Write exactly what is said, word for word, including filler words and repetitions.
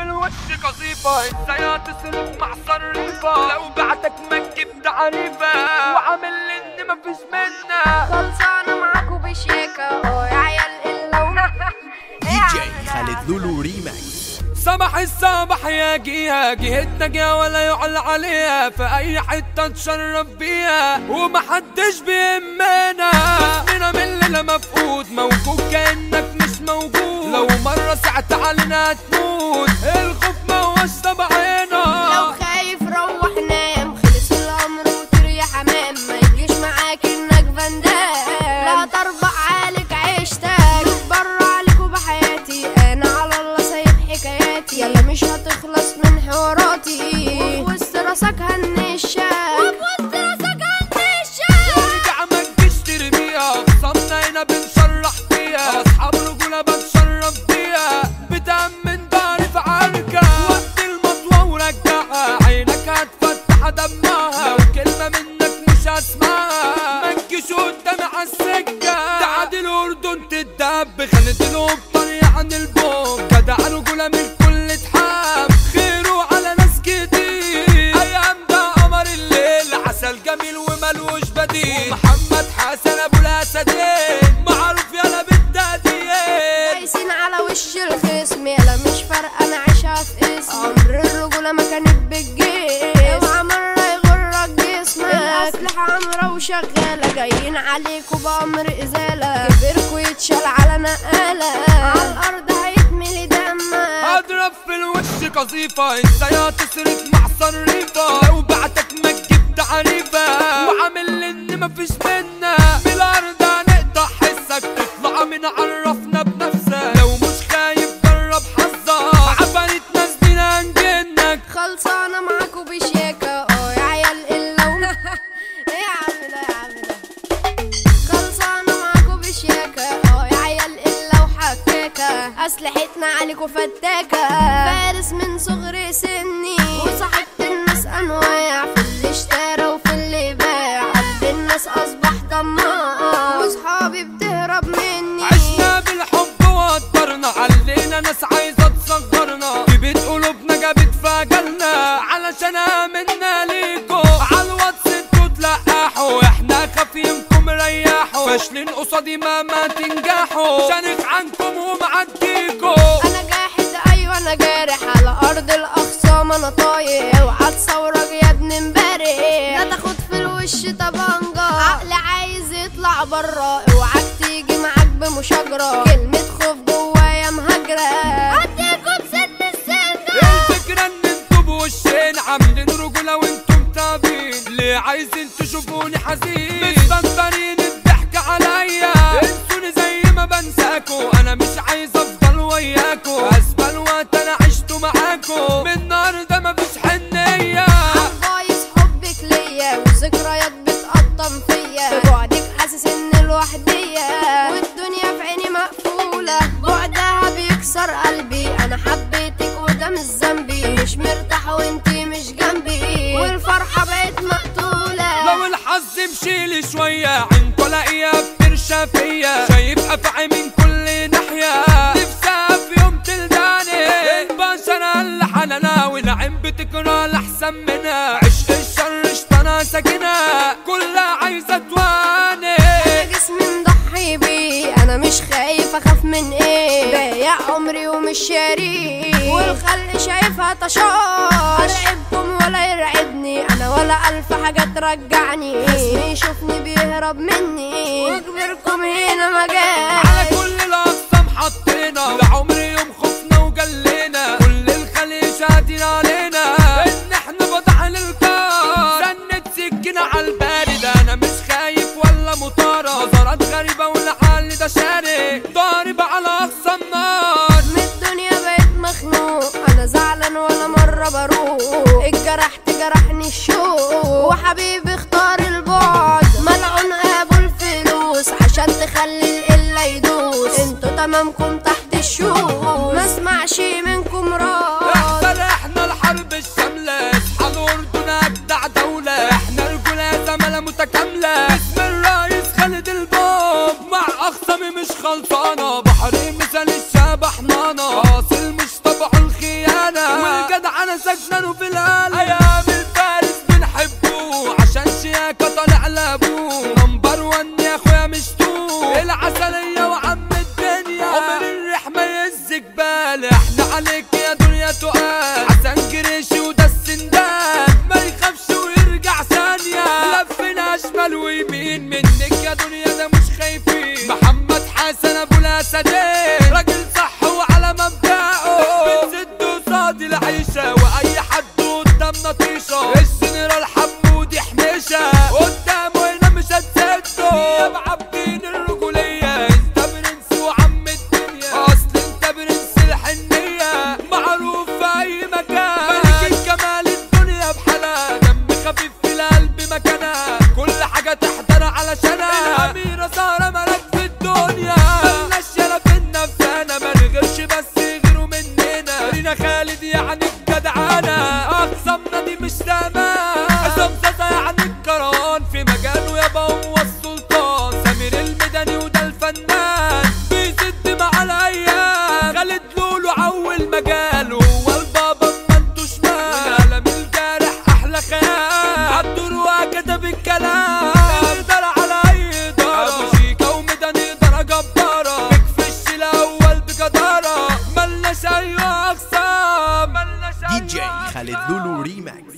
في الوش قصيفة، ازاي هتصرف مع صريفة؟ لو بعتك ما تجيب تعريفة، وعامل ان مفيش منا. خلصانة معاكوا بشيكة اه يا عيال اللونة. دي جي خالد لولو ريماكس. سمح السمح يا جيها، جهتنا جا ولا يعلى عليها، في اي حتة نشرف بيها ومحدش بيهمنا. اسمنا من الليلة مفقود، موجود كأنك مش موجود، لو مرة سعت علينا هتموت، الخوف موش طبعنا. لو خايف روح نام، خلص الامر وطير يا حمام، ما يجيش معاك انك فندام، لا تربع عليك عيشتك، بره عليكوا بحياتي، انا على الله سايب حكاياتي، يلا مش هتخلص من حواراتي، وسط راسك هنشك وسط راسك هنشك. ارجع ما تجيش ترميها، خصمنا هنا بنشرح فيها، اصحاب رجولة بتشرف بيها، بتأمن داري في عركة، وقت المطوة ورجعها، عينك هتفتح دمها، لو كلمة منك مش هسمعها، ما تجيش قدامي عالسكة، تعادي الأردن تتدب، خلت القبطان طريق عن البوم، جدع رجولة من كل اتحاب، خيره على ناس كتير، أيام ده قمر الليل، عسل جميل وملوش بديل، محمد حسن أبو الأسدين، معروف يالا بالتقدير. دايسين على وش الخصم، يلا مش فارقة انا عايشة في اسم، عمر الرجولة ما كانت بالجيش، اوعى مرة يغرك جسمك، الأسلحة عمرة وشغالة، جايين عليكوا بأمر إزالة، كبركوا يتشال على نقالة، عالأرض هيتملي دمك. اضرب في الوش قصيفة، ازاي هتصرف مع صريفة؟ لو بعتك ما تجيب تعريفة، وعامل ان مفيش منا، بالارض هنقطع حسك، تطلع من عرفنا بنفسك، لو مش خايف جرب حظك، عفاريت ناس دينا هنجنك. خلصانة معاكوا بشياكة اه يا عيال اللونة. ايه يا عم ده يا عم ده. خلصانة معاكوا بشياكة اه يا عيال الا وحكاكة، اسلحتنا عليكوا فتاكة، فارس من صغر سني، وصاحبت الناس انواع، في اللي اشترى وفي اللي باع، قلب الناس اصبح طماع، وصحابي بتهرب مني. عشنا بالحب وقدرنا، علينا ناس عايزة تصغرنا، في بيت قلوبنا جابت فجلنا، علشان آمنا ليكو، عالواتس انتوا تلقحوا، احنا خافينكم ريحوا، فاشلين قصادي مهما تنجحوا، شانق عنكم ومعديكو. انا جاحد ايوه انا جارح، على ارض الاخصام انا طايق، اوعى تصورك يا ابن امبارح، لا تاخد في الوش طبنجة، عقلي عايز يطلع برا، اوعاك تيجي معاك بمشاجرة، كلمة خوف جوايا مهاجرة، هديكوا بسن السنة. الفكرة ان انتوا بوشين عاملين رجولة وانتم تابين، ليه عايزين تشوفوني حزين؟ مستنكرين الضحك عليا، انسوني زي ما بنساكوا، انا مش عايز افضل وياكوا، اسبل وقت انا عشته معاكوا، من النهارده مفيش حنية. عالبايظ حبك ليا، وذكريات بتقطم فيا، في بعدك حاسس ان الوحدية، والدنيا في عيني مقفولة، بعدها بيكسر قلبي، انا حبيتك وده مش ذنبي، مش مرتاح وانتي مش جنبي، والفرحة بقت مقتولة. لو الحظ مشيلي شوية، عينكوا الاقيها بترشى فيا، شايف افعي من كل ناحية، نفسها في يوم تلداني، البشر اللي حنانا، والعين بتكره الاحسن منها، عشق الشر اشترى ساكنها، كلها عايزة تواني. انا جسمي مضحي بيه، انا مش خايف اخاف من ايه، بايع عمري ومش شاريه، والخلق شايفها طشاش، ارعبكم ولا يرعبني، انا ولا الف حاجة ترجعني، اسمي يشوفني بيهرب مني، وكبركم هنا مجال، على كل الاقسام حطينا، لعمري يوم خفنا وجلينا، كل الخلق شاهدين علينا، ان احنا بضع للكار، سنة سكينة عالبارد، انا مش خايف ولا مطارة، نظرات غريبة والعقل ده شارد، ضارب على اقصى النار. من الدنيا بقيت مخنوق، انا زعلان ولا مرة بروق، اتجرحت جرحني الشوق، وحبيبي اختار البعد، ملعون ابو الفلوس، عشان تخلي القلة يدوس، انتوا تمامكم تحت الشوق، ما اسمعش منكم راس. احنا احنا الحرب الشاملة، اصحى الاردن اجدع دولة، احنا رجولة زمالة متكاملة، اسم الرئيس خالد الباب، مع اخصامي مش خلصانة، بحر مثال الشبح نانا، اصل مش طبع الخيانة، سكنانه في القلب. ايام الفارس بنحبه عشان شياكة طالع لابوه. نمبر ون يا اخويا مشتوق العسلية وعم الدنيا. عمر الريح ما يهز جبال. احنا عليك يا دنيا تقال. حسن جريشي وده السندان ما يخافش ويرجع ثانية. لفنا شمال ويمين منك يا دنيا ده مش خايفين. محمد حسن ابو الاسدين راجل صح وعلى مبدأه. بنسد قصاد العيشة واي حد قدامنا طيشة. الجنرال حمودي حميشة قدامه هنا مش هتسده. يا معبدين الرجولية انت برنس وعم الدنيا. اصل انت برنس الحنية معروف في اي مكان. ملك الجمال الدنيا بحالها. دم خفيف في القلب مكانها. كل حاجة تحضر علشانها. الأميرة سارة ملك في الدنيا. ملناش يلا في النفسانة ما نغيرش بس يغيروا مننا. رينا خالد يعني الجدعانة. أقسامنا دي مش تمام. عصام صاصا يعني الكروان في مجاله يابا هو السلطان. سمير الميداني وده الفنان بيسد مع الأيام. خالد لولو عول مجاله هو البابا ما انتو شمال. والقلم الجارح أحلى خيال. عبدالرواق كتب الكلام. يقدر على أي إدارة. أبو شيكا وميداني درجة جبارة. بيكفش الأول بجدارة. ملناش أي أقسام. ملناش أي دي جي خالد لولو ريماكس.